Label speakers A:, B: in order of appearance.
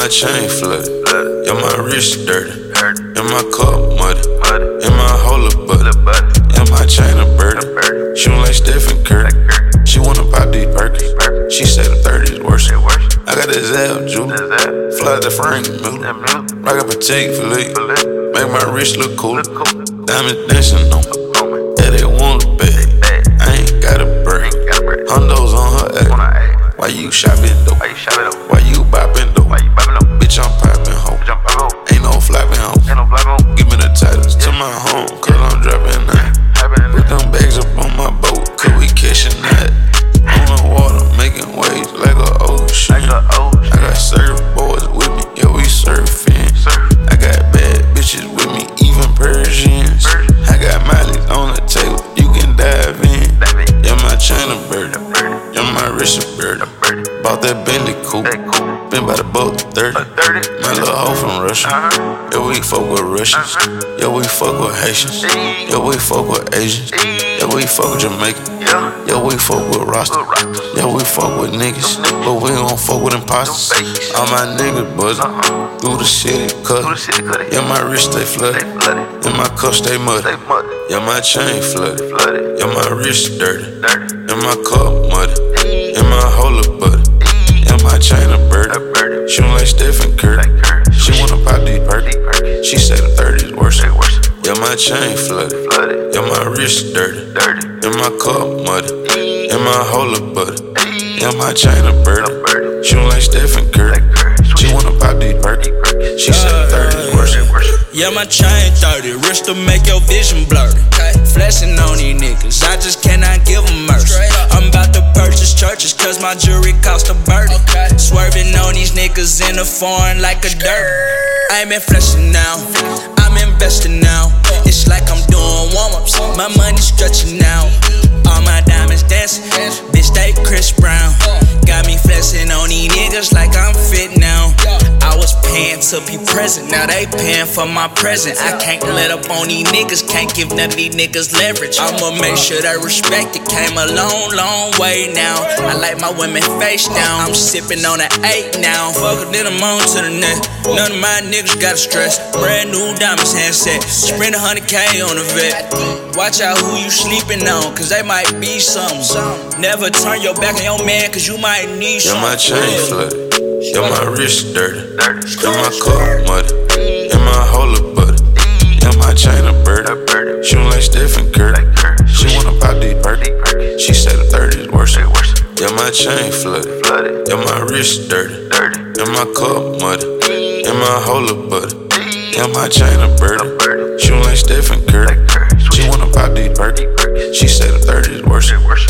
A: my chain flooded. Yeah, my wrist dirty. And my cup muddy. And my whole butter. And my chain a birdie. Shootin' like Stephen Curry. She wanna pop these Perkins. She said the 30's worse. I got that Zab jewelry. Fly the Frank Miller. Rock up a take for lit. Make my wrist look cool. Diamond dancing on me. Yeah, they want a bag. I ain't got a break. Hondos on her act. Why you shopping though? Why you bopping though? Bitch, I'm popping ho. Ain't no flapping ho. Give me the titles to my home, cause I'm dropping that. Put them bags up on my boat, cause we catching that. On the water, making waves like a ocean. I got surfboards with me, yeah, we surfing. I got bad bitches with me, even Persians. I got Miley's on the table, you can dive in. Yeah, my chain a birdie, yeah, my wrist a birdie. Bought that Bentley coupe, been by the boat 30. My little hoe from Russia, yeah, we fuck with Russians. Yeah, we fuck with Haitians. Yeah, we fuck with Asians. Yeah, we fuck with Jamaican. Yeah, we fuck with Rasta. Yeah, we fuck with niggas, but we gon' fuck with imposters. All my niggas buzzin' through the city cut. Yeah, my wrist stay flooded, and my cup stay muddy. Yeah, my chain flooded. Yeah, my wrist dirty, and my cup muddy, and my whole butter. Yeah, my chain a birdie. Shootin' like Stephen Curry. She wanna pop these Perkins. She said the 30's worse. Yeah, my chain flooded. Yeah, my wrist dirty. And my cup muddy. And my whole butter. Yeah, my chain a birdie. Shootin' like Stephen Curry. She wanna pop these Perkins. She said the 30's worse.
B: Yeah, my chain 30, wrist to make your vision blurry. Flexing on these niggas, I just cannot give them mercy. I'm about to purchase churches, cause my jewelry cost a birdie. Swerving on these niggas in the foreign like a dirt. I ain't been flexing now, I'm investing now. It's like I'm doing warm-ups, my money stretching out. All my diamonds dancing, bitch they Chris Brown. Got me flexing on these niggas like I'm fit now. I was paying to be present, now they paying for my present. I can't let up on these niggas, can't give none of these niggas leverage. I'ma make sure they respect it, came a long, long way now. I like my women face down, I'm sipping on an 8 now. Fuck it, then I'm on to the next. None of my niggas gotta stress. Brand new diamonds handset, spend 100K on the vet. Watch out who you sleeping on, cause they might be something. Never turn your back on your man, cause you might need something.
A: Yeah, my chain flooded. Yeah, my wrist dirty. Yeah, my cup muddy. And my whole butter. Yeah, my chain a birdie. Shootin' like Stephen Curry. She wanna pop these Perkins. She said the 30's worse. Yeah, my chain flooded. Yeah, my wrist dirty. And my cup muddy. And my whole butter. Yeah, my chain a birdie. Shootin' like Stephen Curry. She wanna pop these Perkins. She said the 30's worse.